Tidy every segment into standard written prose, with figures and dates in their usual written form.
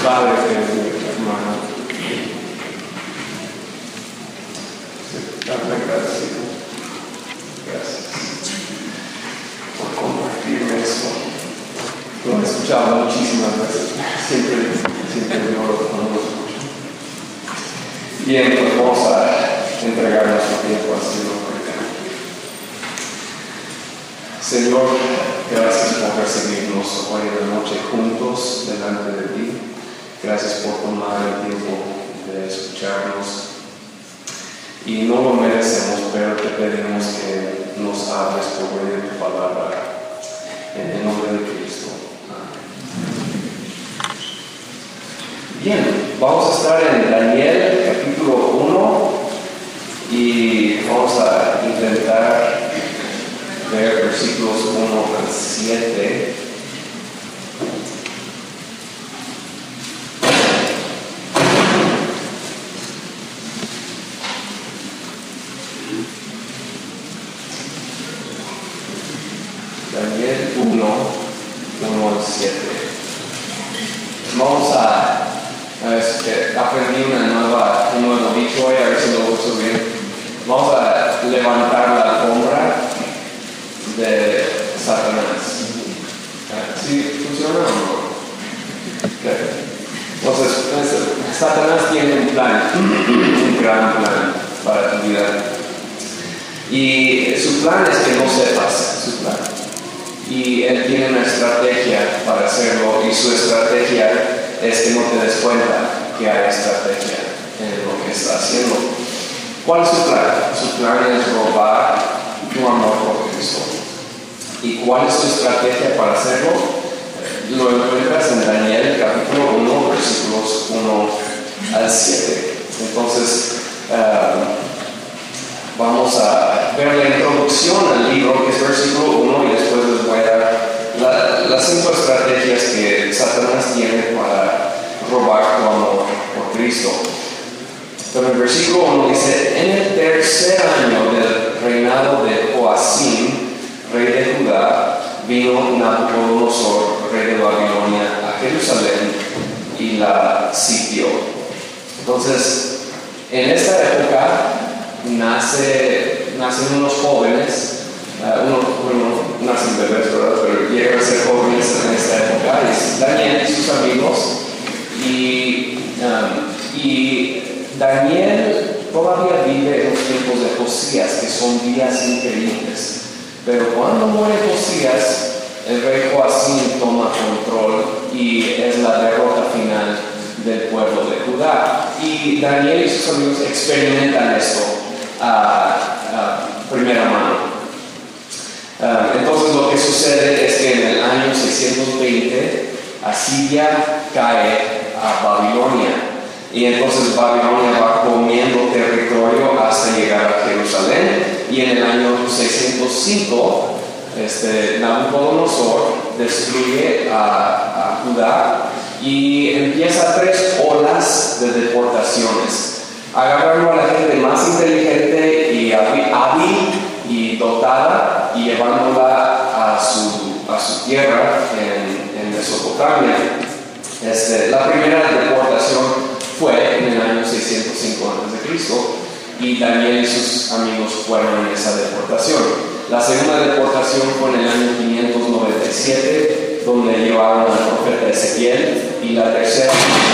Padre, hermano. Dame gracias. Gracias por compartirme eso. Lo he escuchado muchísimas veces. Siempre me oro cuando lo escucho. Bien, pues vamos a entregar nuestro tiempo al Señor. Señor, gracias por recibirnos hoy en la noche juntos delante de ti. Gracias por tomar el tiempo de escucharnos. Y no lo merecemos, pero te pedimos que nos hables por medio de tu palabra. En el nombre de Cristo. Amén. Bien, vamos a estar en Daniel capítulo 1 y vamos a intentar ver versículos 1 al 7. Daniel 1 al 7. Vamos a aprendí un nuevo dicho hoy, a ver si lo uso bien. Vamos a levantar la alfombra de Satanás. ¿Sí funciona o no? Okay. Entonces, Satanás tiene un plan, un gran plan para tu vida. Y su plan es que no sepas su plan. Y él tiene una estrategia para hacerlo, y su estrategia es que no te des cuenta que hay estrategia en lo que está haciendo. ¿Cuál es su plan? Su plan es robar tu amor por Cristo. ¿Y cuál es su estrategia para hacerlo? Lo encuentras en Daniel capítulo 1, versículos 1 al 7. Entonces, vamos a ver la introducción al libro, que es versículo 1, y después les voy a dar las 5 estrategias que Satanás tiene para robar tu amor por Cristo. Pero el versículo 1 dice: en el tercer año del reinado de Joacim, rey de Judá, vino Nabucodonosor, rey de Babilonia, a Jerusalén y la sitió. Entonces, en esta época nacen unos jóvenes, nacen bebés, ¿verdad? Pero llegan a ser jóvenes en esta época. Es Daniel y sus amigos, y Daniel todavía vive en los tiempos de Josías, que son días increíbles. Pero cuando muere Josías, el rey Joacim toma control y es la derrota final del pueblo de Judá. Y Daniel y sus amigos experimentan esto a primera mano. Entonces lo que sucede es que en el año 620 Asiria cae a Babilonia, y entonces Babilonia va comiendo territorio hasta llegar a Jerusalén. Y en el año 605 Nabucodonosor destruye a Judá y empieza 3 olas de deportaciones, agarrando a la gente más inteligente y hábil y dotada y llevándola a su tierra en Mesopotamia. La primera deportación fue en el año 605 a.C. y Daniel y sus amigos fueron en esa deportación. La segunda deportación fue en el año 597, donde llevaron al profeta Ezequiel, y la tercera.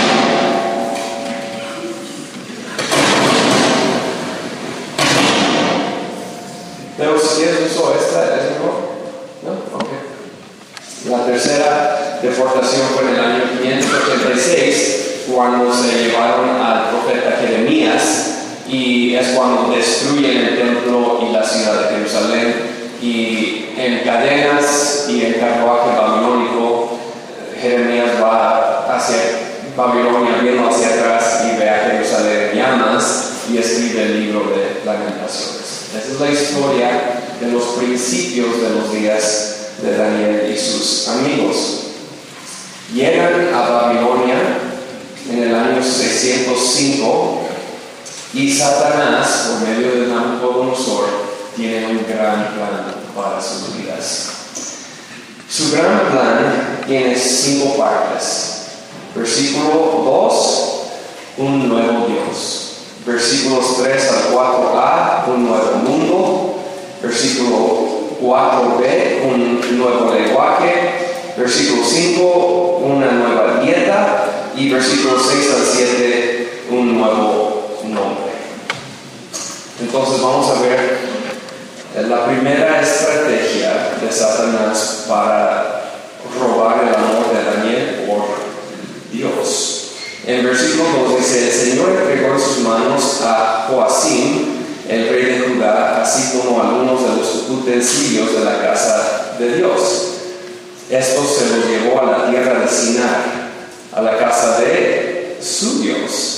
Pero si quieres uso esta, ¿es mejor? ¿No? Ok. La tercera deportación fue en el año 586, cuando se llevaron al profeta Jeremías, y es cuando destruyen el templo y la ciudad de Jerusalén, y en cadenas y en carruaje babilónico, Jeremías va hacia Babilonia, viendo hacia atrás, y ve a Jerusalén en llamas, y escribe el libro de Lamentaciones. Esa es la historia de los principios de los días de Daniel y sus amigos. Llegan a Babilonia en el año 605, y Satanás, por medio de Nabucodonosor, tiene un gran plan para sus vidas. Su gran plan tiene 5 partes. Versículo 2, un nuevo Dios. Versículos 3 al 4a, un nuevo mundo. Versículo 4b, un nuevo lenguaje. Versículo 5, una nueva dieta. Y versículos 6 al 7, un nuevo nombre. Entonces vamos a ver la primera estrategia de Satanás para robar el amor de Daniel por Dios. En versículo 2 dice: el Señor entregó en sus manos a Joacim, el rey de Judá, así como algunos de los utensilios de la casa de Dios. Estos se los llevó a la tierra de Sinar, a la casa de su Dios.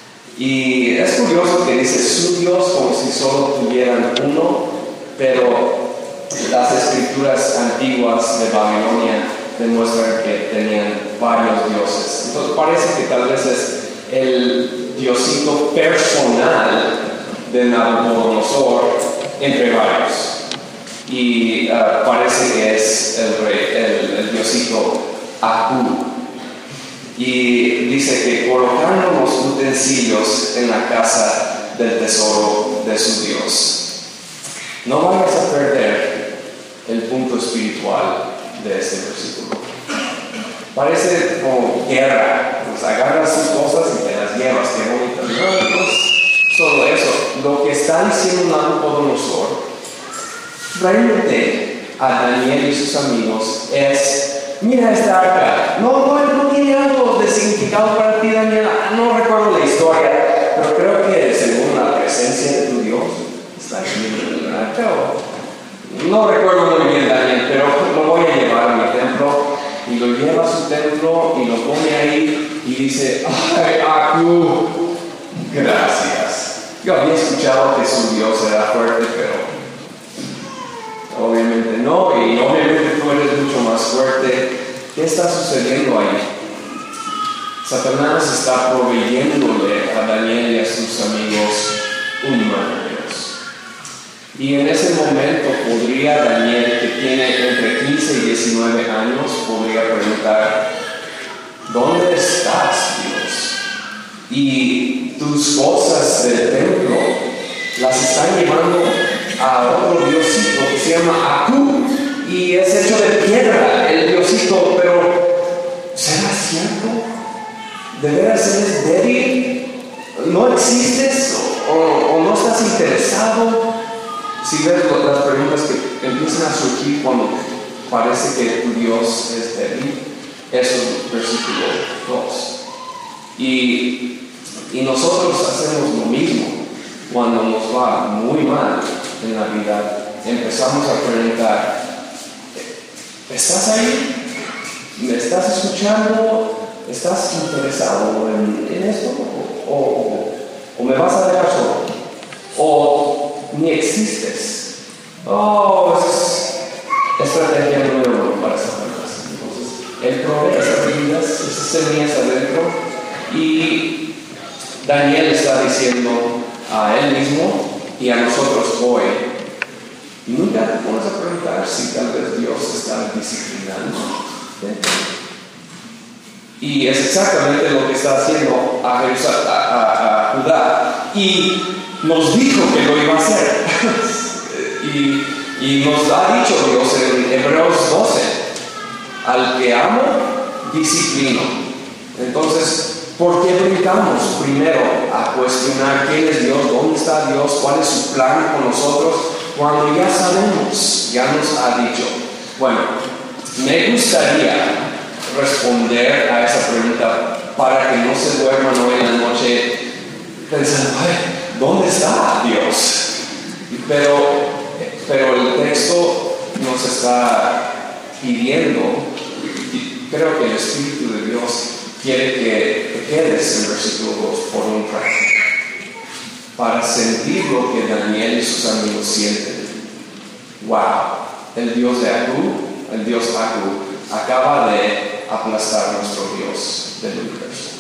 Y es curioso que dice su Dios como si solo tuvieran uno, pero las escrituras antiguas de Babilonia demuestran que tenían varios dioses. Entonces parece que tal vez es el diosito personal de Nabucodonosor entre varios. Y parece que es el rey, el diosito Aku. Y dice que colocaron los utensilios en la casa del tesoro de su Dios. No vayas a perder el punto espiritual de este versículo. Parece como guerra, pues agarras sus cosas y te las llevas, qué bonito. No es solo eso. Lo que está diciendo Nabucodonosor realmente a Daniel y sus amigos es: mira esta arca, no tiene algo de significado para ti, Daniel. No recuerdo la historia, pero creo que según la presencia de tu Dios está aquí en el arca. No recuerdo muy bien, Daniel, pero lo voy a llevar a mi templo. Y lo lleva a su templo y lo pone ahí y dice: ay, Aku, gracias. Yo había escuchado que su Dios era fuerte, pero obviamente no, y obviamente tú eres mucho más fuerte. ¿Qué está sucediendo ahí? Satanás está proveyéndole a Daniel y a sus amigos un nuevo Dios. Y en ese momento podría Daniel, que tiene entre 15 y 19 años, podría preguntar: ¿dónde estás, Dios? Y tus cosas del templo las están llevando a otro diosito que se llama Aku y es hecho de piedra el diosito, pero ¿será cierto? ¿De veras eres débil? ¿No existes o no estás interesado? Si ves las preguntas que empiezan a surgir cuando parece que tu Dios es débil, eso es versículo 2. Y nosotros hacemos lo mismo cuando nos va muy mal en la vida. Empezamos a preguntar: ¿estás ahí? ¿Me estás escuchando? ¿Estás interesado en esto? ¿O me vas a dejar solo? ¿O ni existes? Es estrategia número 1 para Satanás. Entonces, él provee esas vidas, esas semillas adentro, y Daniel está diciendo a él mismo y a nosotros hoy: nunca te pones a preguntar si tal vez Dios está disciplinando. Y es exactamente lo que está haciendo a Judá. Y nos dijo que lo iba a hacer. y nos ha dicho Dios en Hebreos 12: al que amo, disciplino. Entonces, ¿por qué brincamos primero a cuestionar quién es Dios, dónde está Dios, cuál es su plan con nosotros, cuando ya sabemos, ya nos ha dicho? Bueno, me gustaría responder a esa pregunta para que no se duerman hoy en la noche pensando: ay, ¿dónde está Dios? Pero el texto nos está pidiendo, y creo que el Espíritu de Dios quiere que te quedes en versículo 2 por un rato, para sentir lo que Daniel y sus amigos sienten. Wow, el Dios de Aku, el Dios Aku, acaba de aplastar a nuestro Dios del universo.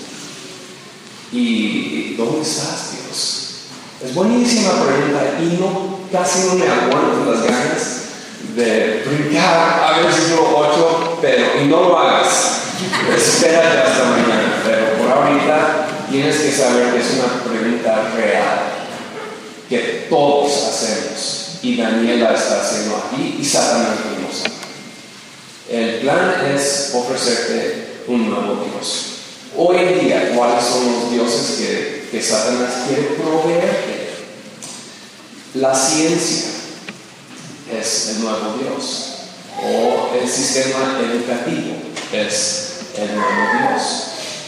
¿Y dónde estás, Dios? Es buenísima pregunta y casi no me aguanto las ganas de brincar a versículo 8, y no lo hagas. Espérate hasta mañana, pero por ahorita tienes que saber que es una pregunta real, que todos hacemos, y Daniela está haciendo aquí, y Satanás mismo sabe. El plan es ofrecerte un nuevo Dios. Hoy en día, ¿cuáles son los dioses que Satanás quiere proveerte? La ciencia es el nuevo Dios, o el sistema educativo es el nuevo Dios.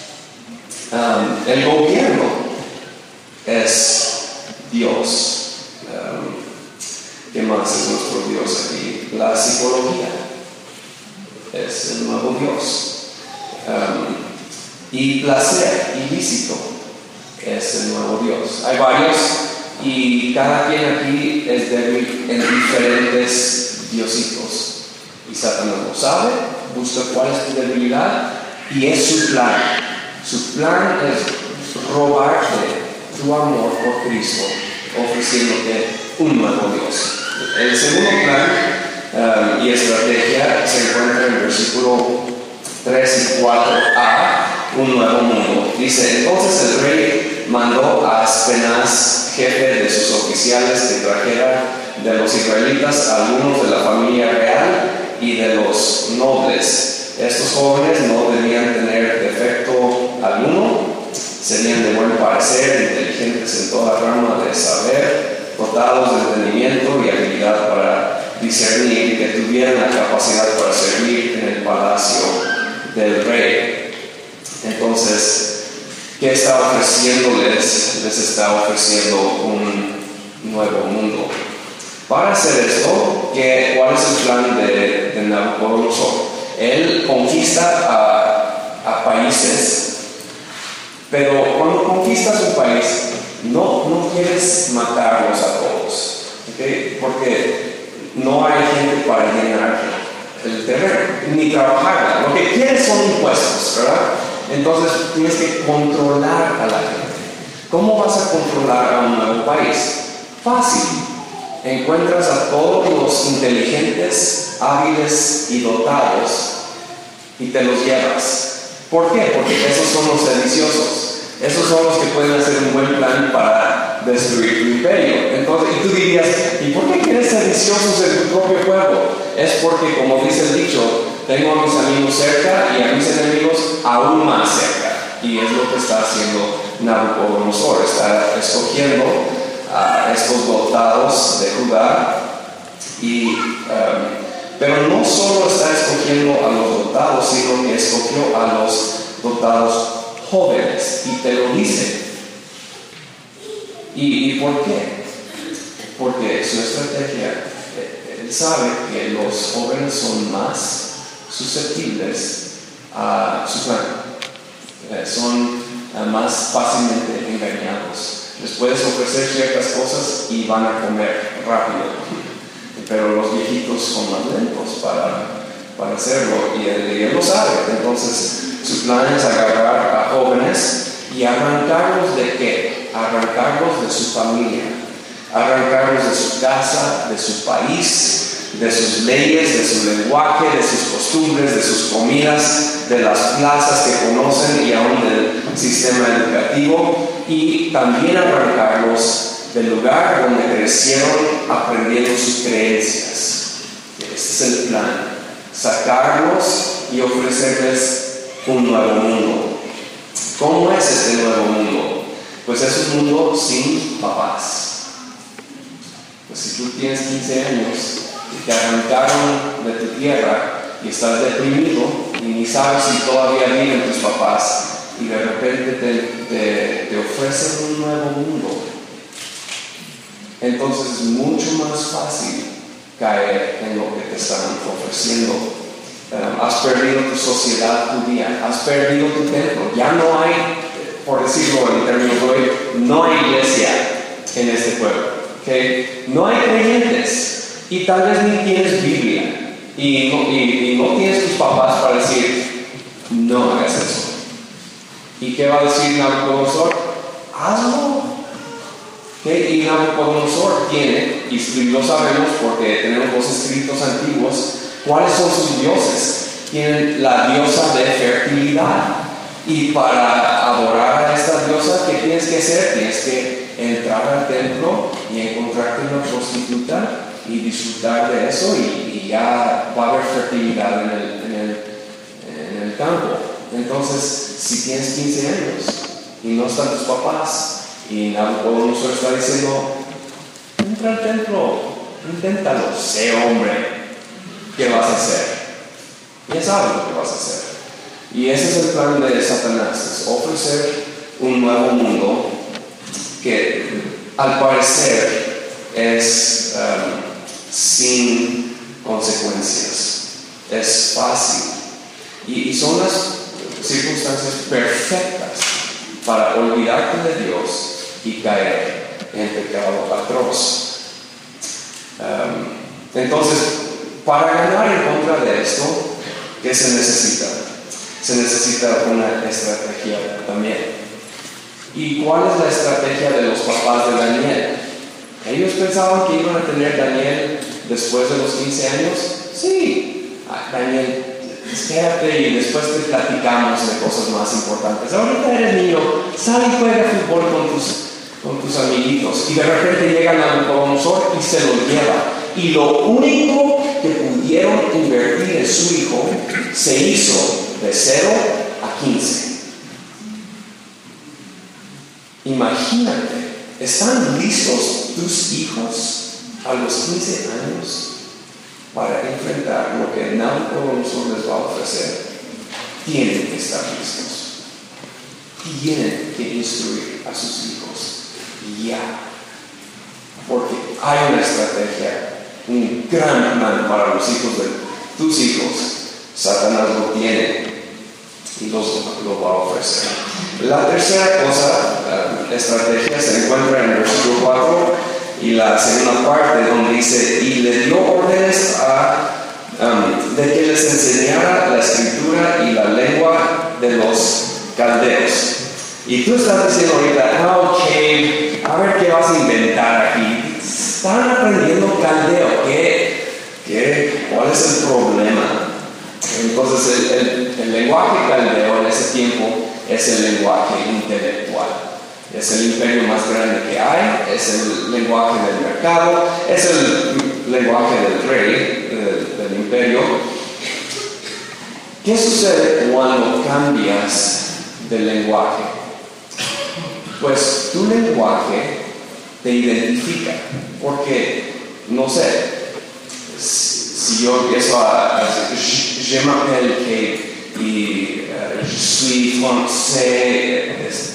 El gobierno es Dios. ¿Qué más es nuestro Dios aquí? La psicología es el nuevo Dios. Y placer ilícito es el nuevo Dios. Hay varios, y cada quien aquí es débil en diferentes diositos. Y Satanás lo sabe, busca cuál es tu debilidad, y es su plan. Su plan es robarte tu amor por Cristo, ofreciéndote un nuevo Dios. El segundo plan y estrategia se encuentra en el versículo 3 y 4a, un nuevo mundo. Dice: entonces el rey mandó a Aspenaz, jefe de sus oficiales, que trajera de los israelitas algunos de la familia real y de los nobles. Estos jóvenes no debían tener defecto alguno, serían de buen parecer, inteligentes en toda rama de saber, dotados de entendimiento y habilidad para discernir, y que tuvieran la capacidad para servir en el palacio del rey. Entonces, ¿qué está ofreciéndoles? Les está ofreciendo un nuevo mundo. Para hacer esto, ¿cuál es el plan de Nabucodonosor? Él conquista a países, pero cuando conquistas un país, no quieres matarlos a todos, ¿okay? Porque no hay gente para llenar el terreno, ni trabajar. Lo que quieres son impuestos, ¿verdad? Entonces tienes que controlar a la gente. ¿Cómo vas a controlar a un nuevo país? Fácil. Encuentras a todos los inteligentes, hábiles y dotados y te los llevas. ¿Por qué? Porque esos son los sediciosos. Esos son los que pueden hacer un buen plan para destruir tu imperio. Entonces, y tú dirías: ¿y por qué quieres sediciosos en tu propio pueblo? Es porque, como dice el dicho, tengo a mis amigos cerca y a mis enemigos aún más cerca. Y es lo que está haciendo Nabucodonosor. Está escogiendo a estos dotados de Judá, pero no solo está escogiendo a los dotados, sino que escogió a los dotados jóvenes, y te lo dice. ¿Y por qué? Porque su estrategia, él sabe que los jóvenes son más susceptibles a su plan, son más fácilmente engañados. Les puedes ofrecer ciertas cosas y van a comer rápido, pero los viejitos son más lentos para hacerlo, y él lo sabe. Entonces su plan es agarrar a jóvenes y arrancarlos ¿de qué? Arrancarlos de su familia, arrancarlos de su casa, de su país, de sus leyes, de su lenguaje, de sus costumbres, de sus comidas, de las plazas que conocen y aún del sistema educativo, y también arrancarlos del lugar donde crecieron aprendiendo sus creencias. Este es el plan: sacarlos y ofrecerles un nuevo mundo. ¿Cómo es este nuevo mundo? Pues es un mundo sin papás. Pues si tú tienes 15 años y te arrancaron de tu tierra y estás deprimido y ni sabes si todavía viven tus papás, y de repente te ofrecen un nuevo mundo, entonces es mucho más fácil caer en lo que te están ofreciendo. Has perdido tu sociedad judía, has perdido tu templo. Ya no hay, por decirlo en términos de hoy, no hay iglesia en este pueblo, ¿okay? No hay creyentes, y tal vez ni tienes Biblia, y no tienes tus papás para decir: no hagas eso. ¿Y qué va a decir Nabucodonosor? Hazlo. ¿Okay? Y Nabucodonosor tiene, y lo sabemos porque tenemos los escritos antiguos, ¿cuáles son sus dioses? tienen la diosa de fertilidad. Y para adorar a esta diosa, ¿qué tienes que hacer? Tienes que entrar al templo y encontrarte una prostituta y disfrutar de eso, y ya va a haber fertilidad en el campo. Entonces, si tienes 15 años y no están tus papás, y Nabucodonosor está diciendo, entra al templo, inténtalo, sé hombre, ¿qué vas a hacer? Ya sabes lo que vas a hacer. Y ese es el plan de Satanás, es ofrecer un nuevo mundo que al parecer es sin consecuencias, es fácil, y son las circunstancias perfectas para olvidarte de Dios y caer en pecado atroz. Entonces, para ganar en contra de esto, ¿qué se necesita? Se necesita una estrategia también. ¿Y cuál es la estrategia de los papás de Daniel? ¿Ellos pensaban que iban a tener Daniel después de los 15 años? Sí. Daniel, espérate y después te platicamos de cosas más importantes. Ahorita eres niño, sal y juega fútbol con tus amiguitos. Y de repente llega Nabucodonosor y se lo lleva. Y lo único que pudieron invertir en su hijo se hizo de 0 a 15. Imagínate, ¿están listos tus hijos a los 15 años para enfrentar lo que Nabucodonosor les va a ofrecer? Tienen que estar listos. Tienen que instruir a sus hijos ya. Porque hay una estrategia, un gran plan para los hijos de tus hijos. Satanás lo tiene y lo va a ofrecer. La tercera estrategia se encuentra en el versículo 4 y la segunda parte, donde dice, y le dio órdenes de que les enseñara la escritura y la lengua de los caldeos. Y tú estás diciendo ahorita, ok, a ver qué vas a inventar aquí. Están aprendiendo caldeo, ¿cuál es el problema? Entonces el lenguaje caldeo en ese tiempo es el lenguaje intelectual. Es el imperio más grande que hay, es el lenguaje del mercado, es el lenguaje del rey, del imperio. ¿Qué sucede cuando cambias de lenguaje? Pues tu lenguaje te identifica, porque, no sé, si yo empiezo a je m'appelle Kate y je suis français,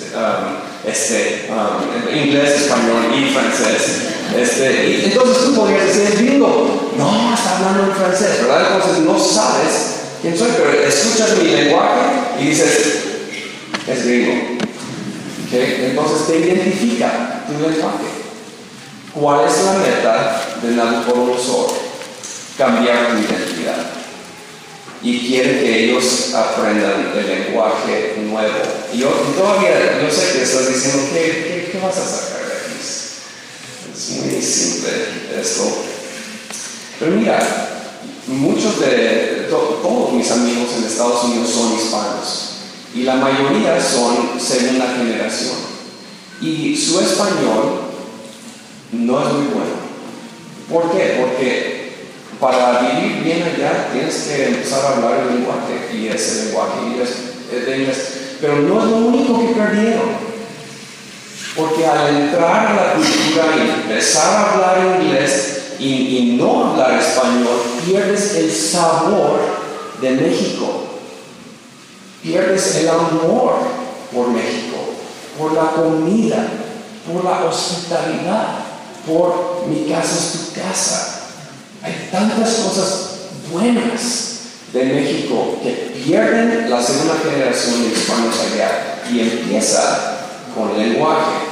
inglés, español y francés, y entonces tú podrías decir, es gringo. No, está hablando en francés, ¿verdad? Entonces no sabes quién soy, pero escuchas mi lenguaje y dices, es gringo. ¿Okay? Entonces te identifica tu lenguaje. ¿Cuál es la meta de Nabucodonosor? Cambiar tu identidad. Y quiere que ellos aprendan el lenguaje nuevo. Y yo sé que estás diciendo, ¿qué vas a sacar de aquí? Es muy simple esto. Pero mira, todos mis amigos en Estados Unidos son hispanos. Y la mayoría son segunda generación. Y su español no es muy bueno. ¿Por qué? Porque para vivir bien allá tienes que empezar a hablar el lenguaje, y ese lenguaje de inglés. Pero no es lo único que perdieron. Porque al entrar a la cultura y empezar a hablar inglés y no hablar español, pierdes el sabor de México. Pierdes el amor por México, por la comida, por la hospitalidad, por mi casa es tu casa. Hay tantas cosas buenas de México que pierden la segunda generación de hispanos allá, y empieza con el lenguaje.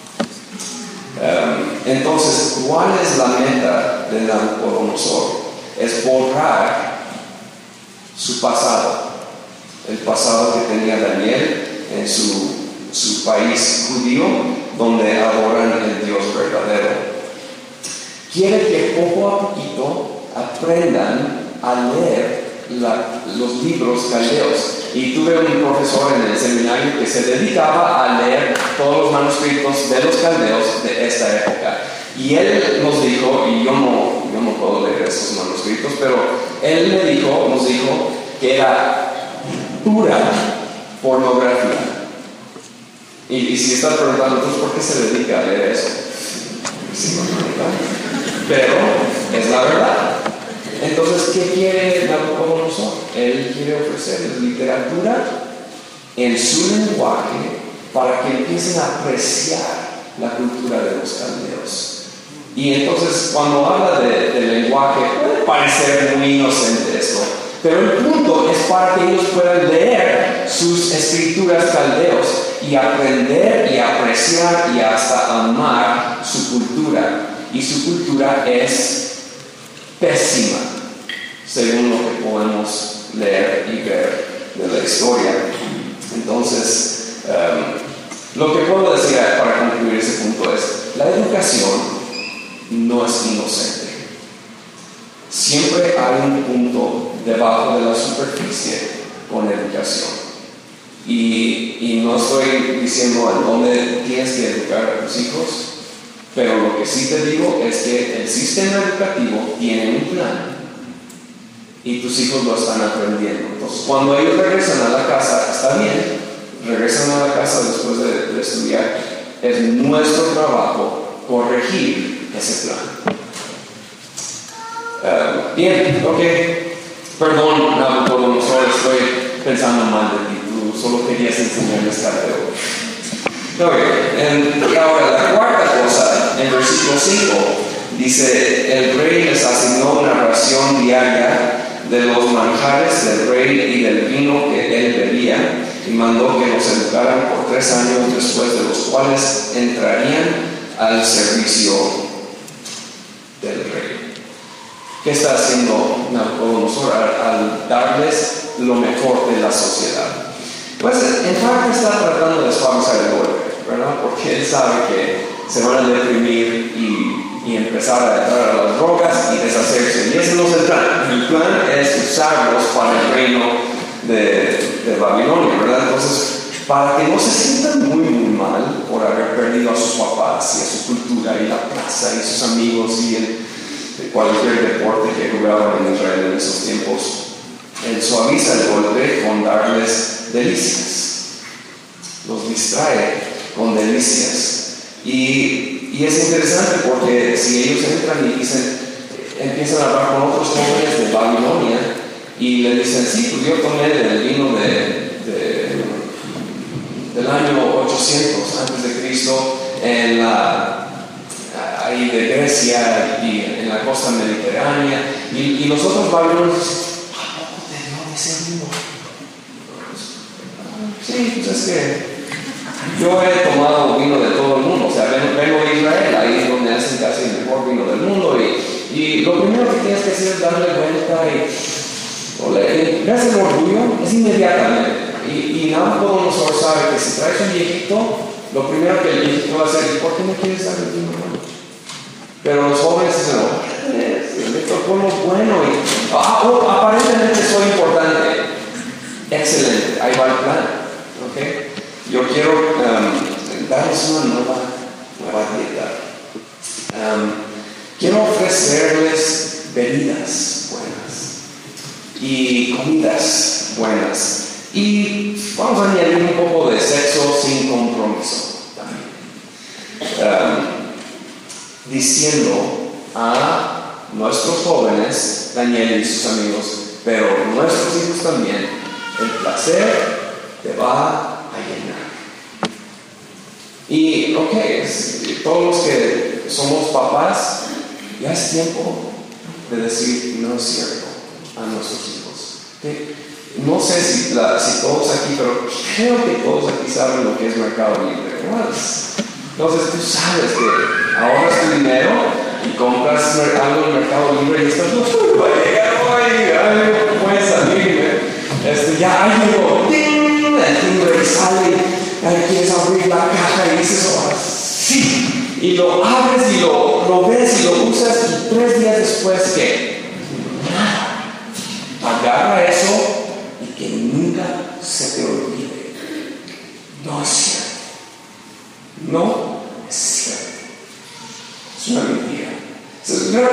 Entonces, ¿cuál es la meta de Nabucodonosor? Es borrar su pasado. El pasado que tenía Daniel en su país judío, donde adoran el Dios verdadero. Quiere que poco a poquito aprendan a leer los libros caldeos. Y tuve un profesor en el seminario que se dedicaba a leer todos los manuscritos de los caldeos de esta época. Y él nos dijo, y yo no puedo leer esos manuscritos, pero él nos dijo que era pura pornografía. Y si estás preguntando, entonces, ¿por qué se dedica a leer eso? Sí, pero es la verdad. Entonces, ¿qué quiere Nabucodonosor? Él quiere ofrecerles literatura en su lenguaje para que empiecen a apreciar la cultura de los caldeos. Y entonces, cuando habla del lenguaje, puede parecer muy inocente esto, pero el punto es para que ellos puedan leer sus escrituras caldeos y aprender y apreciar y hasta amar su cultura. Y su cultura es pésima, según lo que podemos leer y ver de la historia. Entonces, lo que puedo decir para concluir ese punto es: la educación no es inocente. Siempre hay un punto debajo de la superficie con educación. Y no estoy diciendo a dónde tienes que educar a tus hijos, pero lo que sí te digo es que el sistema educativo tiene un plan y tus hijos lo están aprendiendo. Entonces, cuando ellos regresan a la casa, está bien, regresan a la casa después de estudiar, es nuestro trabajo corregir ese plan. Bien, ok. Perdón, Nabucodonosor, estoy pensando mal de ti. Tú solo querías enseñarme esta teoría. Ok, y ahora la cuarta cosa, en versículo 5, dice: el rey les asignó una ración diaria de los manjares del rey y del vino que él bebía, y mandó que los educaran por 3 años, después de los cuales entrarían al servicio del rey. ¿Qué está haciendo Nabucodonosor al darles lo mejor de la sociedad? Pues en parte está tratando de suavizar el golpe, ¿verdad? Porque él sabe que se van a deprimir y empezar a entrar a las drogas y deshacerse. Y ese no es el plan. El plan es usarlos para el reino de Babilonia, ¿verdad? Entonces, para que no se sientan muy mal por haber perdido a sus papás y a su cultura y la plaza y sus amigos y cualquier deporte que jugaban en Israel en esos tiempos, él suaviza el golpe con darles delicias, los distrae con delicias. Y es interesante porque si ellos entran y empiezan a hablar con otros jóvenes de Babilonia y le dicen: sí, pues yo tomé del vino del año 800 antes de Cristo ahí de Grecia y en la costa mediterránea, y los otros babilonios dicen: ¿a poco te dio ese vino? Sí, pues es que yo he tomado vino de todo el mundo, o sea, vengo de Israel, ahí es donde hacen casi el mejor vino del mundo, y lo primero que tienes que hacer es darle vuelta y ves el orgullo, es inmediatamente. Y Nabucodonosor sabe que si traes un viejito, lo primero que el viejito va a hacer es: ¿por qué no quieres dar el vino bueno? Pero los jóvenes dicen: no, esto es bueno y aparentemente soy importante. Excelente, ahí va el plan. ¿Okay? Yo quiero darles una nueva dieta. Quiero ofrecerles bebidas buenas y comidas buenas. Y vamos a añadir un poco de sexo sin compromiso también. Diciendo a nuestros jóvenes, Daniel y sus amigos, pero nuestros hijos también, el placer te va a llenar. Y todos los que somos papás, ya es tiempo de decir: no es cierto a nuestros hijos. ¿Okay? No sé si todos aquí, pero creo que todos aquí saben lo que es Mercado Libre, ¿no? Entonces tú sabes que ahorras tu dinero y compras algo en Mercado Libre y estás: va a llegar hoy, no puede salirme. Ya hay algo, ¡ting! El timbre sale, quieres abrir la caja y dices: oh, sí. Y lo abres y lo ves y lo usas, y 3 días después, ¿qué? Agarra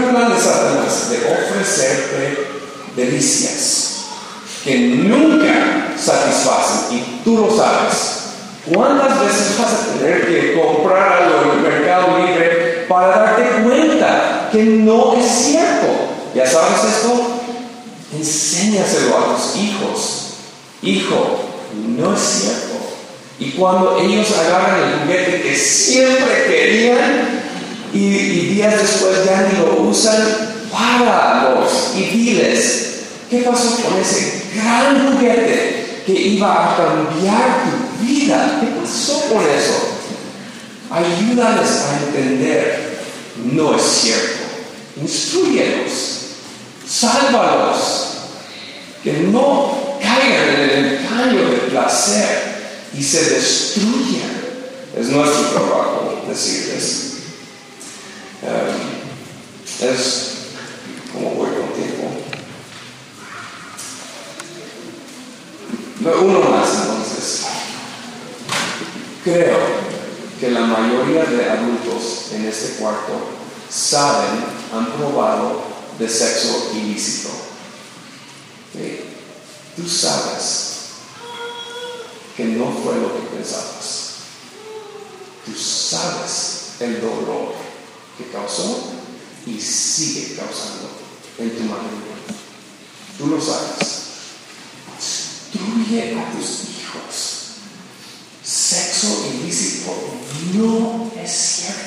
plan de Satanás de ofrecerte delicias que nunca satisfacen, y tú lo sabes. ¿Cuántas veces vas a tener que comprar algo en el Mercado Libre para darte cuenta que no es cierto? ¿Ya sabes esto? Enséñaselo a tus hijos. Hijo, no es cierto. Y cuando ellos agarran el juguete que siempre querían y días después ya ni lo usan, páralos y diles, ¿qué pasó con ese gran juguete que iba a cambiar tu vida? ¿Qué pasó con eso? Ayúdales a entender, no es cierto. Instrúyelos, sálvalos, que no caigan en el engaño del placer y se destruyan. Es nuestro trabajo decirles. ¿Cómo voy contigo? Uno más, entonces. Creo que la mayoría de adultos en este cuarto saben, han probado de sexo ilícito. ¿Sí? Tú sabes que no fue lo que pensabas. Tú sabes el dolor que causó y sigue causando en tu matrimonio. Tú lo sabes. Instruye a tus hijos. Sexo ilícito no es cierto.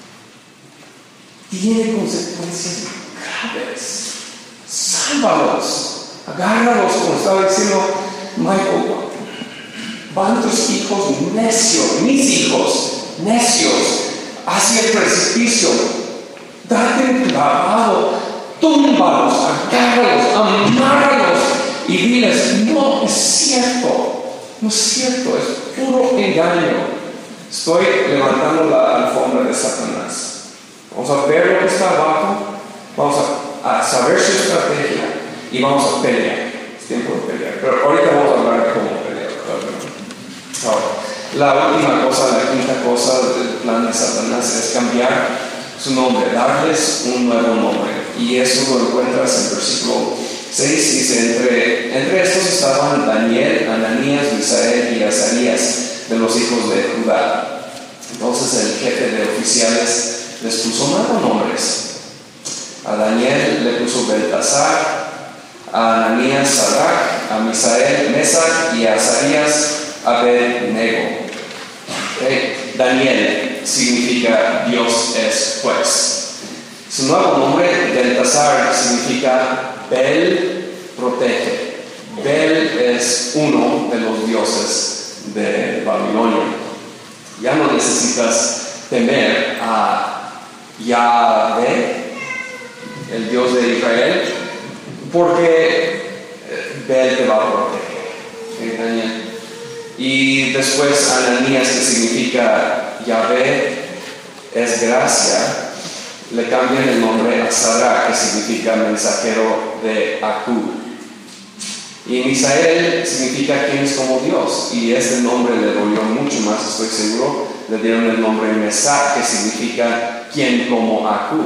Tiene consecuencias graves. Sálvalos. Agárralos, como estaba diciendo Michael. Van tus hijos necios, mis hijos necios, hacia el precipicio. Date un clavado, túmbalos, agárralos, amárralos y diles, no es cierto, no es cierto, es puro engaño. Estoy levantando la alfombra de Satanás. Vamos a ver lo que está abajo, vamos a saber su estrategia y vamos a pelear. Es tiempo de pelear, pero ahorita vamos a hablar de cómo pelear. Ahora, la última cosa, la quinta cosa del plan de Satanás es cambiar su nombre, darles un nuevo nombre. Y eso lo encuentras en versículo 6. Dice, entre estos estaban Daniel, Ananías, Misael y Azarías, de los hijos de Judá. Entonces el jefe de oficiales les puso nuevos nombres. A Daniel le puso Beltasar, a Ananías Sadrach, a Misael Mesac y a Azarías Abednego. Daniel significa Dios es juez. Su nuevo nombre, Beltasar, significa Bel protege. Bel es uno de los dioses de Babilonia. Ya no necesitas temer a Yahvé, el Dios de Israel, porque Bel te va a proteger. Daniel. Y después Ananías, que significa Yahvé es gracia, le cambian el nombre a Sadrach, que significa mensajero de Acú. Y Misael significa quien es como Dios, y este nombre le dolió mucho más, estoy seguro. Le dieron el nombre Mesac, que significa quien como Acú.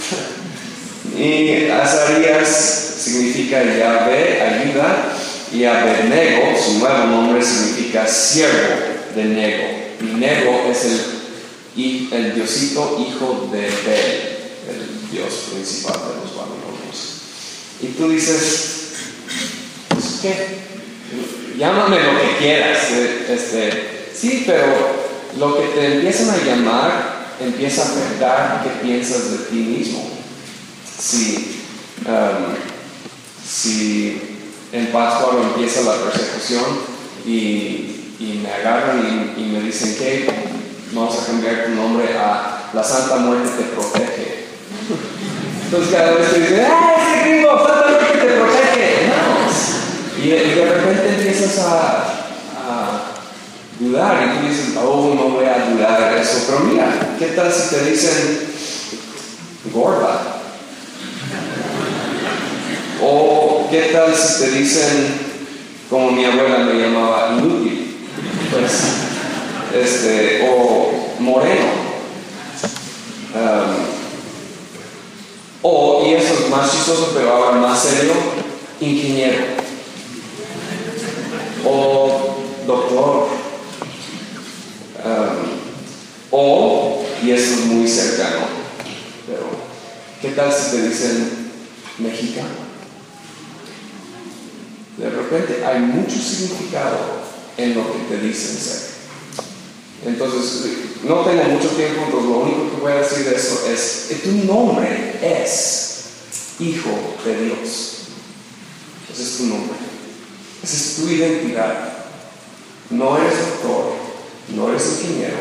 Y Azarías significa Yahvé, ayuda. Y Abednego, su nuevo nombre, significa siervo de Nego. Y Nego es el diosito hijo de Bel, el dios principal de los babilonios. Y tú dices, pues, ¿qué? Llámame lo que quieras. Sí, pero lo que te empiezan a llamar empieza a afectar qué piensas de ti mismo. Si en Pascua empieza la persecución y me agarran y me dicen que vamos a cambiar tu nombre a la Santa Muerte te protege. Entonces cada vez te dicen, ¡ese gringo, Santa Muerte te protege! ¡No! Y de repente empiezas a dudar y tú dices, oh, no voy a dudar eso. Pero mira, ¿qué tal si te dicen gorda? O ¿qué tal si te dicen, como mi abuela me llamaba, inútil? Pues, o moreno. O, y eso es más chistoso, pero ahora más serio, ingeniero. O doctor. O, y eso es muy cercano, pero ¿qué tal si te dicen mexicano? De repente hay mucho significado en lo que te dicen ser. Entonces, no tengo mucho tiempo, entonces lo único que voy a decir de eso es que tu nombre es Hijo de Dios. Ese es tu nombre. Esa es tu identidad. No eres doctor, no eres ingeniero.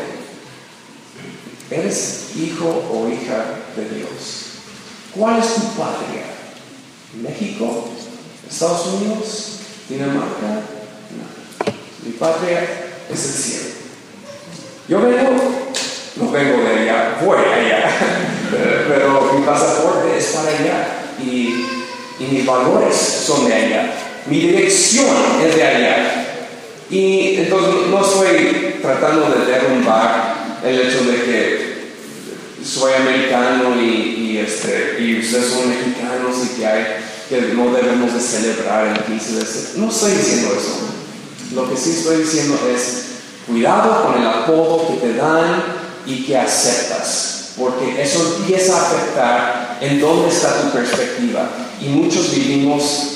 Eres hijo o hija de Dios. ¿Cuál es tu patria? ¿México? ¿Estados Unidos? ¿Dinamarca? No. Mi patria es el cielo. Yo no vengo de allá, voy allá, pero mi pasaporte es para allá y mis valores son de allá. Mi dirección es de allá. Y entonces no estoy tratando de derrumbar el hecho de que soy americano y ustedes son mexicanos y que no debemos de celebrar el 15 de septiembre. No estoy diciendo eso. Lo que sí estoy diciendo es cuidado con el apodo que te dan y que aceptas, porque eso empieza a afectar en dónde está tu perspectiva. Y muchos vivimos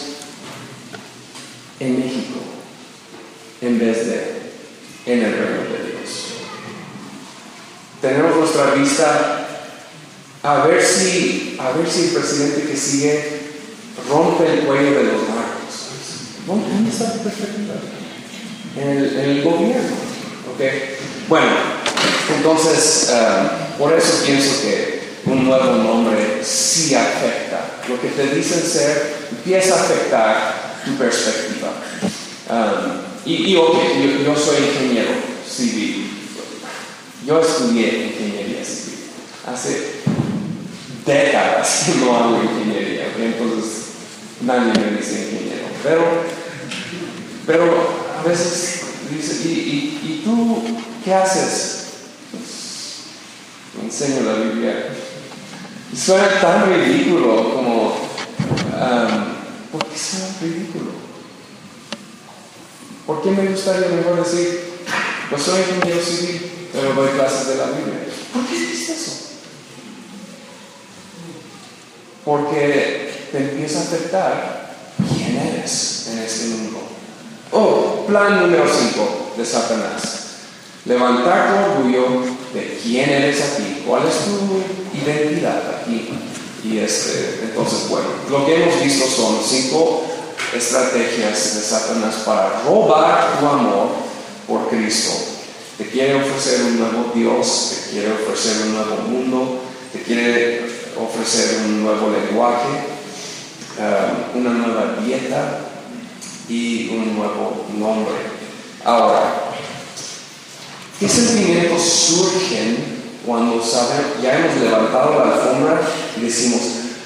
en México en vez de en el reino de Dios. Tenemos nuestra vista a ver si el presidente que sigue rompe el cuello de los narcos. ¿Dónde está tu perspectiva? En el gobierno. ¿Okay? Bueno, entonces por eso pienso que un nuevo nombre sí afecta. Lo que te dicen ser empieza a afectar tu perspectiva. Yo soy ingeniero civil. Yo estudié ingeniería civil. Hace décadas que no hago ingeniería, ¿okay? Entonces nadie me dice ingeniero. Pero a veces dice, ¿y tú qué haces? Pues me enseño la Biblia. Y suena tan ridículo como ¿por qué suena ridículo? ¿Por qué me gustaría mejor decir yo soy ingeniero civil, pero doy clases de la Biblia? ¿Por qué dices eso? Porque te empieza a afectar quién eres en este mundo. Plan número 5 de Satanás. Levantar tu orgullo de quién eres aquí, cuál es tu identidad aquí. Y entonces, bueno, lo que hemos visto son 5 estrategias de Satanás para robar tu amor por Cristo. Te quiere ofrecer un nuevo Dios, te quiere ofrecer un nuevo mundo, te quiere ofrecer un nuevo lenguaje, una nueva dieta y un nuevo nombre. Ahora, ¿qué sentimientos surgen cuando ya hemos levantado la alfombra y decimos,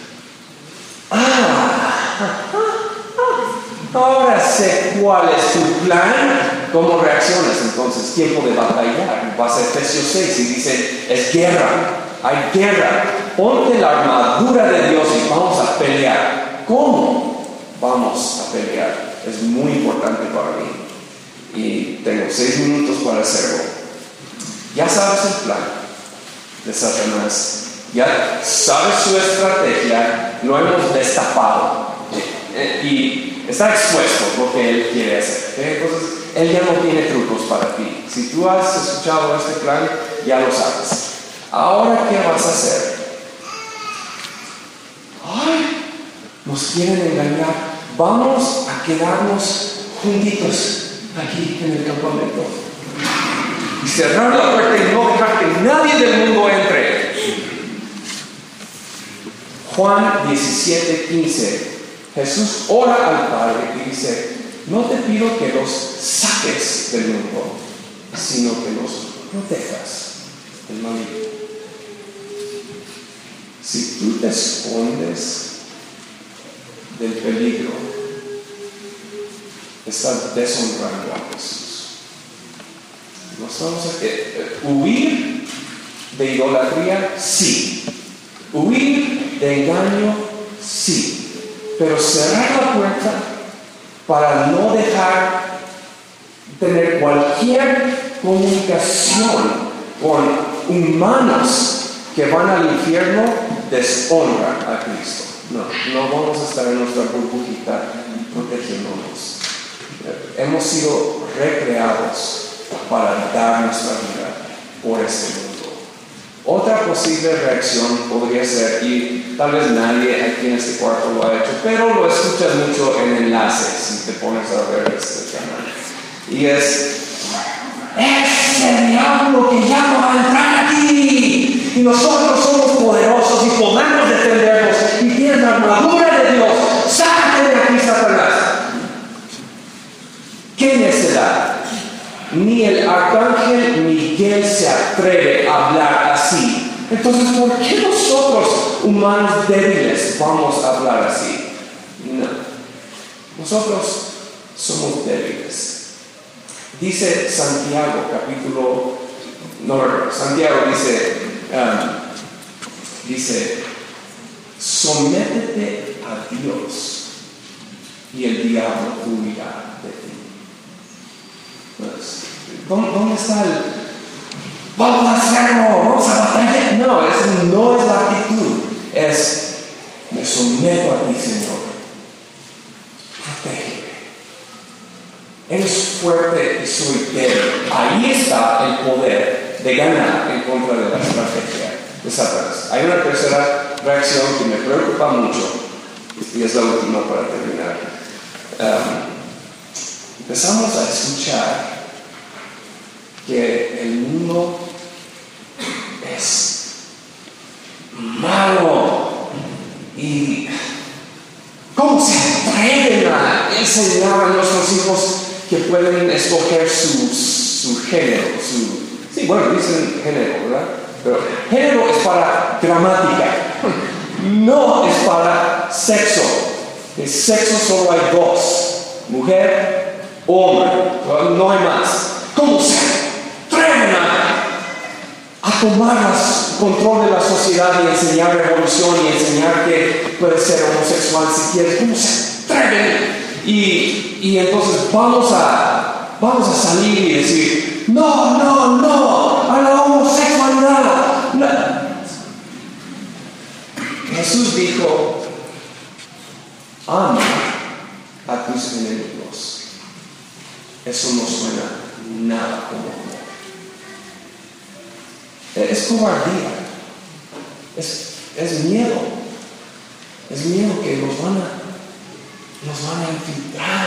ahora sé cuál es tu plan? ¿Cómo reaccionas entonces? Tiempo de batallar. Vas a Efesios 6 y dice, es guerra, hay guerra. Ponte la armadura de Dios y vamos a pelear. ¿Cómo vamos a pelear? Es muy importante para mí. Y tengo 6 minutos para hacerlo. Ya sabes el plan de Satanás. Ya sabes su estrategia. Lo hemos destapado. Y está expuesto lo que él quiere hacer. Entonces, él ya no tiene trucos para ti. Si tú has escuchado este plan, ya lo sabes. Ahora, ¿qué vas a hacer? Nos quieren engañar. Vamos a quedarnos juntitos aquí en el campamento y cerrar la puerta y no dejar que nadie del mundo entre. Juan 17:15. Jesús ora al Padre y dice, no te pido que los saques del mundo, sino que los protejas del maligno. Si tú te escondes del peligro, estás deshonrando a Jesús. No estamos aquí. Huir de idolatría, sí. Huir de engaño, sí, pero cerrar la puerta para no dejar tener cualquier comunicación con humanos que van al infierno deshonra a Cristo. No vamos a estar en nuestra burbujita protegiéndonos. Hemos sido recreados para dar nuestra vida por este mundo. Otra posible reacción podría ser, y tal vez nadie aquí en este cuarto lo ha hecho, pero lo escuchas mucho en enlaces si te pones a ver este canal. Y es el diablo que ya no va a entrar aquí. Y nosotros somos poderosos y podemos defendernos. Y tienes la armadura de Dios. ¡Sácate de aquí, Satanás! ¡Qué necedad! Ni el arcángel Miguel se atreve a hablar así. Entonces, ¿por qué nosotros, humanos débiles, vamos a hablar así? No. Nosotros somos débiles. Dice Santiago, Santiago dice, sométete a Dios y el diablo huirá de ti. Pues, ¿dónde está el vamos a hacerlo, vamos a batallar? No es la actitud, es me someto a ti, Señor. Protégeme. Eres fuerte y soy débil. Ahí está el poder de ganar en contra de la estrategia de Satanás. Hay una tercera reacción que me preocupa mucho y es la última para terminar. Empezamos a escuchar que el mundo es malo y ¿cómo se atreven a enseñar a nuestros hijos que pueden escoger su género? Dicen género, ¿verdad? Pero género es para gramática, no es para sexo. De sexo solo hay dos: mujer, hombre, no hay más. ¿Cómo se atreven a tomar control de la sociedad y enseñar revolución y enseñar que puedes ser homosexual si quieres? ¿Cómo se atreven? Y entonces vamos a salir y decir no a la homosexualidad. No. Jesús dijo: ama a tus enemigos. Eso no suena nada como amor. Es cobardía, es miedo. Es miedo que nos van a infiltrar.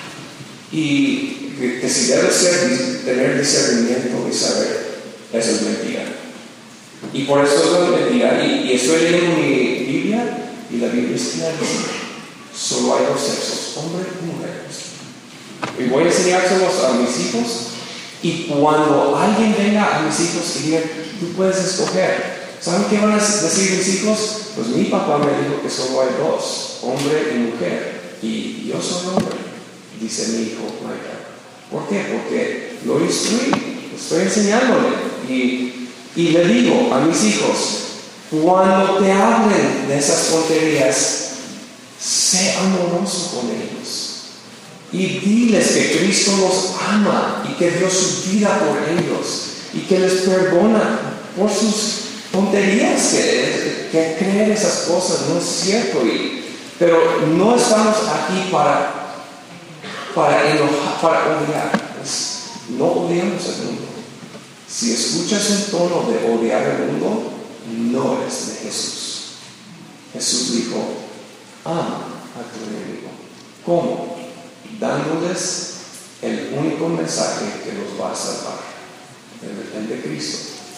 Y que si debes tener discernimiento y saber, eso es mentira. Y por eso es mentira. Y estoy leyendo mi Biblia y la Biblia es clarísima. Solo hay dos sexos, hombre y mujer. Y voy a enseñárselos a mis hijos. Y cuando alguien venga a mis hijos y diga, tú puedes escoger, ¿saben qué van a decir mis hijos? Pues mi papá me dijo que solo hay dos, hombre y mujer. Y yo soy hombre, dice mi hijo Michael. ¿Por qué? Porque lo estoy enseñándole. Y le digo a mis hijos, cuando te hablen de esas tonterías, sé amoroso con ellos. Y diles que Cristo los ama y que dio su vida por ellos y que les perdona por sus tonterías, que creen esas cosas. No es cierto. Pero no estamos aquí para enojar, para odiar. No odiamos al mundo. Si escuchas un tono de odiar al mundo, no es de Jesús. Jesús dijo: ama a tu enemigo. ¿Cómo? Dándoles el único mensaje que los va a salvar, el de Cristo.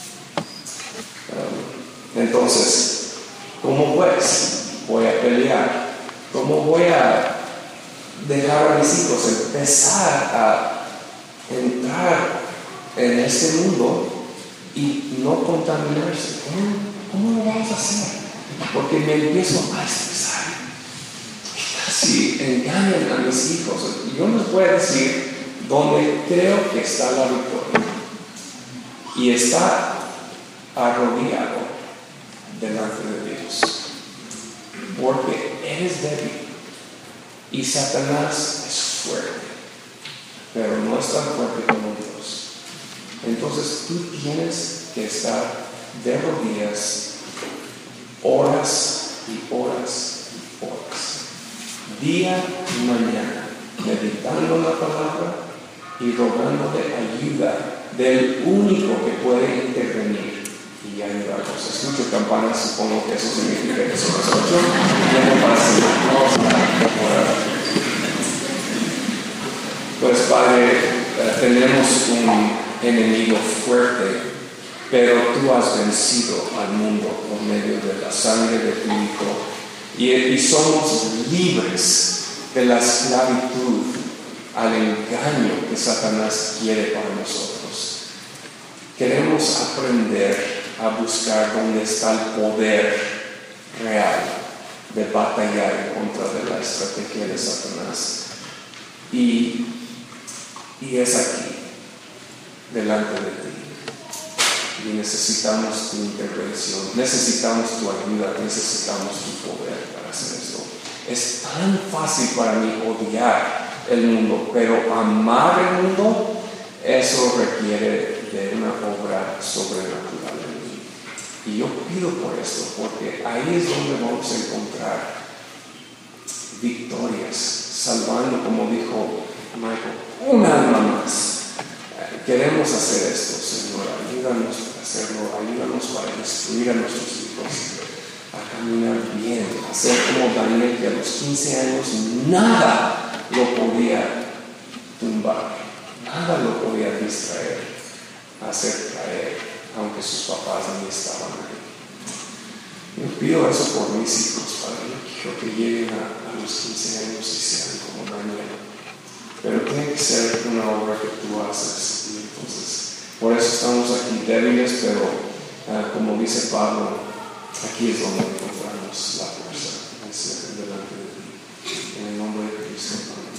Entonces, ¿cómo pues voy a pelear? ¿Cómo voy a dejar a mis hijos empezar a entrar en este mundo y no contaminarse? ¿Cómo lo vamos a hacer? Porque me empiezo a estresar. Si engañan a mis hijos, yo les voy a decir dónde creo que está la victoria. Y está arrodillado delante de Dios. porque eres débil y Satanás es fuerte, pero no es tan fuerte como Dios. Entonces tú tienes que estar de rodillas horas y horas y horas, día y mañana, meditando la palabra y rogándole ayuda del único que puede intervenir y ayudarnos. Escucho campanas, supongo que eso significa que son las 8. Tiempo para seguir. Vamos a orar. Pues Padre, tenemos un enemigo fuerte, pero tú has vencido al mundo por medio de la sangre de tu Hijo y somos libres de la esclavitud al engaño que Satanás quiere para nosotros. Queremos aprender a buscar dónde está el poder real de batallar en contra de la estrategia de Satanás. Y es aquí, delante de ti. Y necesitamos tu intervención, necesitamos tu ayuda, necesitamos tu poder para hacer esto. Es tan fácil para mí odiar el mundo, pero amar el mundo, eso requiere de una obra sobrenatural en mí. Y yo pido por esto, porque ahí es donde vamos a encontrar victorias, salvando, como dijo Michael, un alma más. Queremos hacer esto, Señor. Ayúdanos para hacerlo, ayúdanos para instruir a nuestros hijos a caminar bien, a ser como Daniel, que a los 15 años nada lo podía tumbar, nada lo podía distraer, hacer caer, aunque sus papás ni estaban ahí. Yo pido eso por mis hijos, Padre. Yo quiero que lleguen a los 15 años y sean como Daniel. Pero tiene que ser una obra que tú haces. Y entonces, por eso estamos aquí débiles, pero como dice Pablo, aquí es donde encontramos la fuerza, delante de ti. En el nombre de Cristo.